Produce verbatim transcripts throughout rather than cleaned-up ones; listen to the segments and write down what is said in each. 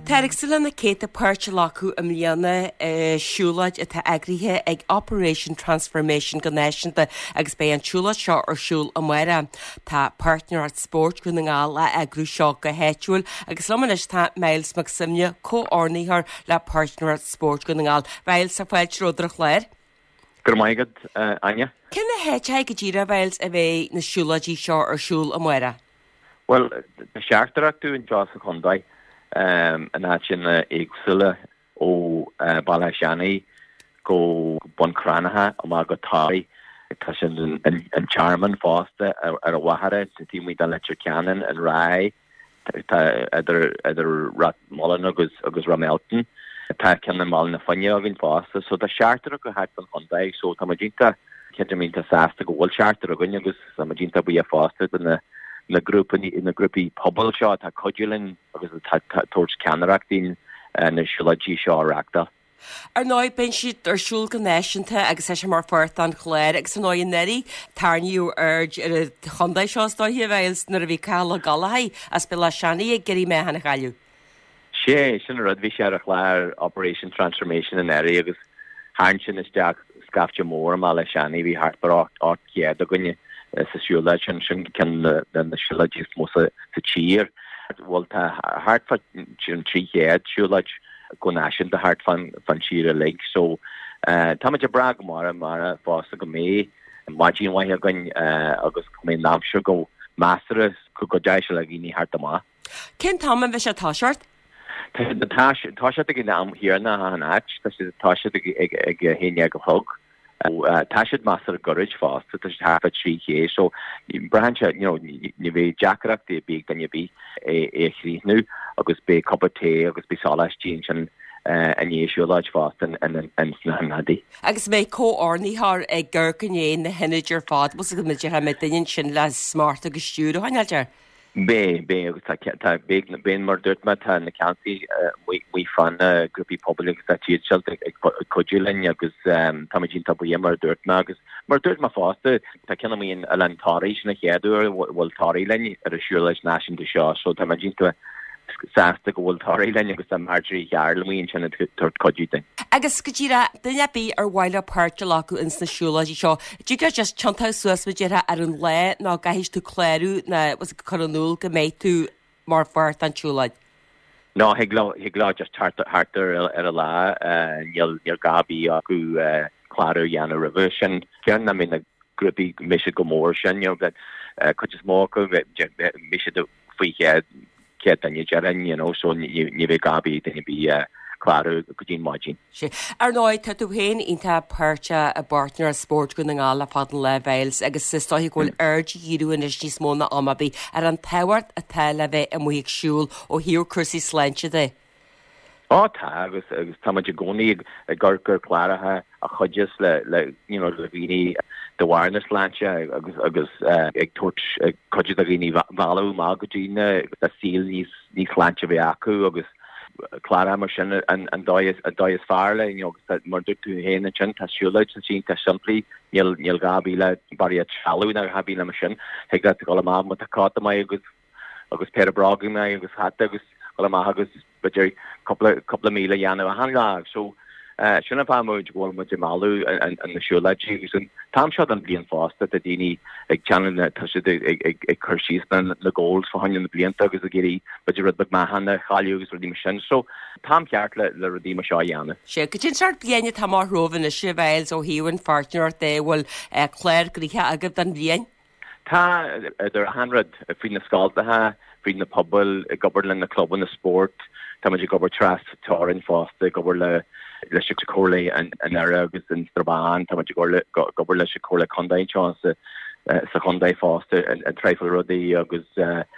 Teirigh na céta páirte lacu am líana siúlaid atá agríthe ag Operation Transformation go náisiúnta agus bé an siúlaid seo ar siúl amhaire. Tá Partner at Sport go na ngáil le agrú seo go héitiúil agus lomanis tá Miles McSimne co-ornaíthar le Partner at Sport go na ngáil. Bhail sa fáilte ródrach léir? Gur maigad, Anya? Cinna héite go ddíra bhails a bheith na siúlaidí seo ar siúl amhaire? Well, na seachtarachú in Jos a Condaid. Um, an atin uh, éagsúile ó uh, Balaisianaí go Buncranacha am a go táí tá sin an charman fásta ar a wahara sa tímí an letir ceanan an rai idir idir rat Mullen agus agus Ramelton tá cean mal na fanne a bhín fásta so tá seachtar go hat an Condaid so tá madínta ceantamínta sásta go bhfuil seachtar a gunne agus tá madínta bu a fásta na na grúpa in na grúpi pobl seo tá codulin agus towards Canarachtín na siúlaidí seo reachta. Ar náid ben siad ar siúl go náisiúnta agus é sem mar fuirt an chléir agus an náid neri tarniú urge ar a Condaid seo stáithí a bhils nar a bhí cáil a galahaid as be le seanaí ag geirí mé hana chailiú. Sé sin rud bhí sé ar a chléir Operation Transformation in eri agus háin sin isteach scafte mór má le seanaí bhí hartbar áit céad a gunne sa siúlaid sin sin cin na siúlaid mó sa tír bhil tá hartfa sin trí chéad siúlaid go náisiúnta de hart fan fan tír a le so táid a brag mar mar fásta go mé maidíon waithe gunn agus go mé námsú go meastere chu go deise le gíní hart amá. Cin táman bheith sé táseart? Tá sé ag nám hiarna an áit tá sé tá ag héine go thug. Táisiid master gorid fásta tá hafa trí ché so brehanse ni bhé Jackach de bé gan bí é chríú agus bé coppaté agus bí sálatí sin an éisiúláid fásta an snahadí. Agus mé có-ornaíthar ag ggurcanné na henidir fád bus go meidir ha me daon sin le smart agus stúr haineidir. Bé bé agus tá bé na ben mar dúirtma tá na county mí fan grúpi pobl agus tá tíad sealt ag codúlainn agus tamidínta buí mar dúirtma agus mar dúirt má fásta tá cinna íon a letáéis na chéadú bhfuil táí lein ar a siúlaid náisiúnta seo so tamidínta sásta go bhfuil táí lein agus tá margeí gearlamíonn sinna tuairt codúta. Agus go dtíra duine bí ar bhhaile páirte lacu ins na siúlaidí seo. Dú go just tantá suas muidirtha ar an le ná gaiis tú chléirú na was choúil go méid tú mar fuirt an siúlaid. No higlá just hartar ar a lá níl gabí acu chláir dhéanana rih sin cean na mí na grúpi mis go mór sin chu is mó go mis faoiche ce an jean you know so ni bheith gabí daine bí chláir go dtín máidín. Sí. Ar náid tá tú héin ínta páirte a Partner at Sport go na ngáil a fadan le bhéils agus sistáí ghfuil urge díúin is ní smóna amabí ar an tahairt a te le bheith a muigh siúl ó hiú cusaí sláinte de. Á tá agus agus táid gcónaí a ggurgur chláirithe a chuideas le le you know le bhíní dohhairna sláinte agus agus ag tuairt chuide a bhíní bhú má go dtíine a síl níos níos sláinte bheith acu agus Clara mar sin an an dóis a dóis fearle agus mar dú tú héna sin tá siúlaid sa sin tá siimplí níl níl gabí le barí chalú na habí le mar sin he go go má mu a cáta mai agus agus pe bragin mai agus hat agus go má agus beidir couple couple míle dhéanamh a hanlá so sinna fá muid bhil mu máú an na siúlaidí gus an tám seo an blion fásta a daoine ag tean tá si ag chuirsíos na ggóils fá hain na blianta agus a géirí beidir rud bag mahanana chaú agus rudí mar sin so tám ceart le le rudí mar seo dhéanana. sé go tin seart bliana tá mar rovan is si bhils ó hiúin Partner dé bhfuil chléir gríthe agad an blian. Tá idir hanrad a fao na scáiltathe fao na pobl i gobar le na club na sport tá idir gobar tras tárin fásta gobar le le si cóla an ar agus in Strabán tá gobar lei cóla Condaid sa sa Condaid fásta an treifil rudaí agus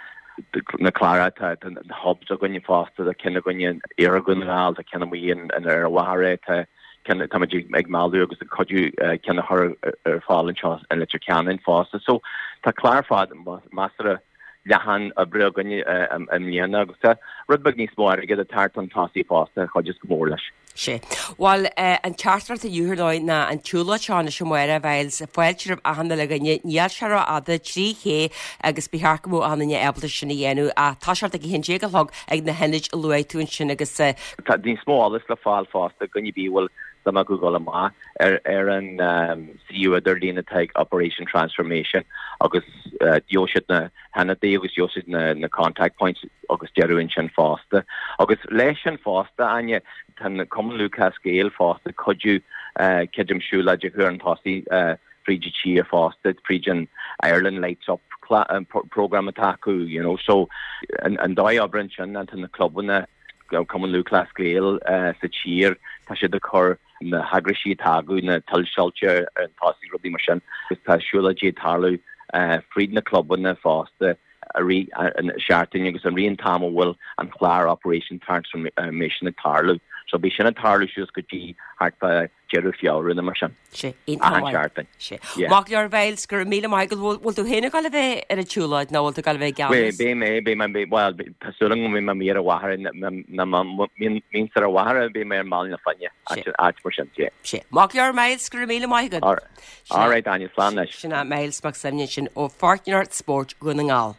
na chlára tá hobs a gonne fásta a cinna gonne ar gunnáil a cinna íon an ar a bhhare tá tamid ag máú agus a codú cinna ar fáil an le ceanan fásta so tá chláir fád measara lehan a breganni am líana agus rudbeg níos mór ige a tartan tasí fásta chuidir mór leis. sé. Well an chartart a dúrnáid na an túla seánna sem muire bhils foiiltir a hanna le níall se ada trí ché agus bethmú anna ebalta sinna dhéanú a táseart a hén sé log ag na henid a luú sin agus Tá dín smálas le fáil fásta gunni bíhfuil sama go go ma er er an um, C U idir lína teag Operation Transformation agus uh, Josid na hanna dé agus Josid na, na contact points agus deruin sin fásta agus leis an fásta anje tan Common Lucas Gale fásta could uh, kidum siúla de chu an tosi uh, frídi chi a fásta frígin Ireland lights up um, pro program ataku you know so an an dai obrin sin an tan na clubna Common Lucas Gale uh, sa cheer tá sé de chor na hagrashi tagu na talshalcha an tosi rugby mar sin gus tá siúla je tarlu uh, fríd na clubna fásta a ri an sharting agus an rion tamhfuil an chláir Operation Transformation na tarlu so bí sin a tarlu siús go dtí hartpa jeru fiáir na mar sin. sé sé. Mag leor bhils gur mí Michael bhil tú héna gal bheith ar a túúlaid nó bhil gal bheith ga. bé mé bé man bé well tasúlang mé ma mí a wahar na mín ar a wahar bé mé má na fanne á mar sin sé. sé. Mag leor mails gur mí Michael. All right Daniel Slán leis. Sinna mails mag san sin ó Fortnart Sport gona ngáil.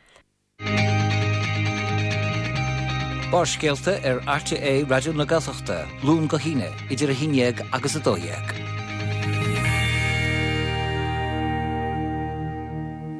Bárscéalta ar R T A Radio na Gaeltachta, Lún go híine, idir a híineag agus a dóiag.